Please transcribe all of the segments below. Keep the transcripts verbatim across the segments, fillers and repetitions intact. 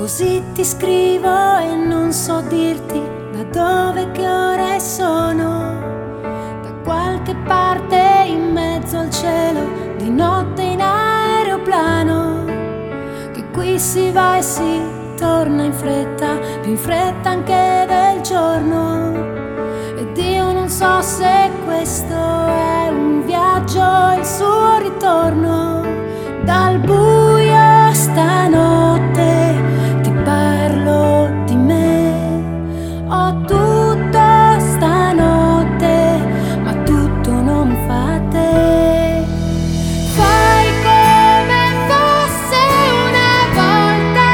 Così ti scrivo e non so dirti da dove, che ore sono. Da qualche parte in mezzo al cielo, di notte in aeroplano. Che qui si va e si torna in fretta, più in fretta anche del giorno. Ed io non so se questo è un viaggio o il suo ritorno. Dal buio stanotte ti parlo di me. Ho tutto stanotte, ma tutto non fa te. Fai come fosse una volta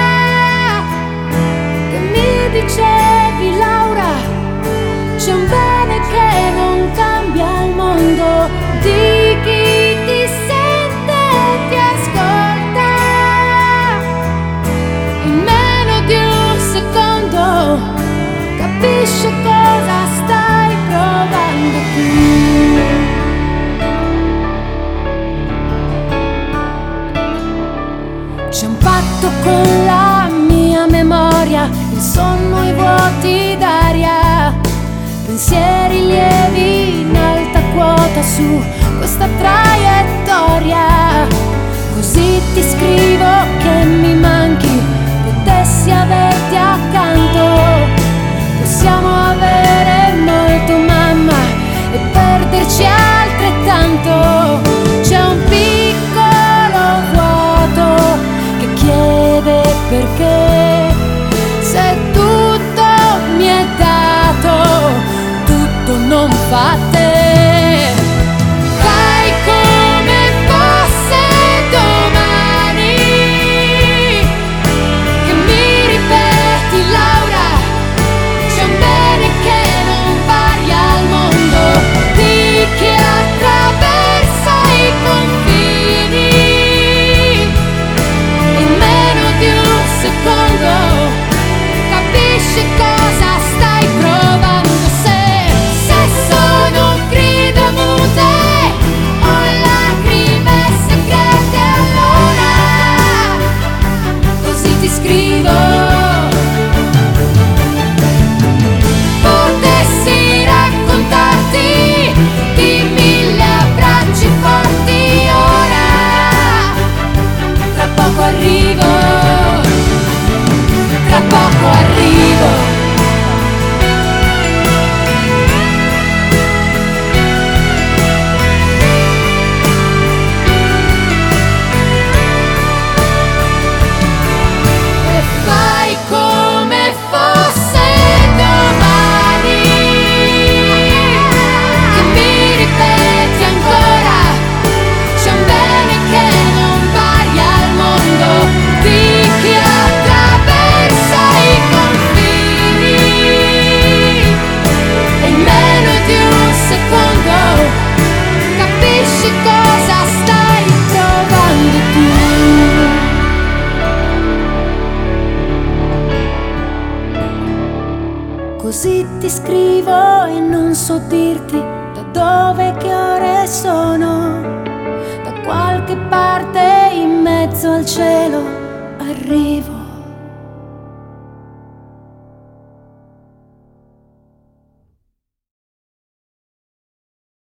che mi dicevi: Laura, c'è un bene che non cambia il mondo, di chi ti sente e ti ascolta. In meno di un secondo capisce cosa stai provando tu. C'è un patto con la mia memoria, il sonno, i vuoti d'aria, pensieri lievi in alta quota su questa traiettoria. Così ti scrivo che mi manchi, potessi averti accanto. Possiamo avere molto, mamma, e perderci altrettanto. C'è un piccolo vuoto che chiede perché, se tutto mi è dato, tutto non fa te. Fai come fosse domani, che mi ripeti: Laura, c'è un bene che non varia al mondo, di chi attraversa i confini. In meno di un secondo capisci cosa stai provando. Se, se sono grida mute o lacrime segrete, allora così ti scrivo. Potessi raccontarti di mille abbracci forti ora. Tra poco arrivo, tra poco arrivo. E fai come fosse domani, che mi ripeti ancora: c'è un bene che non varia al mondo, di chi attraversa i confini. E in meno di un secondo capisci cosa stai provando tu. Così ti scrivo e non so dirti da dove, che ore sono. Da qualche parte in mezzo al cielo arrivo.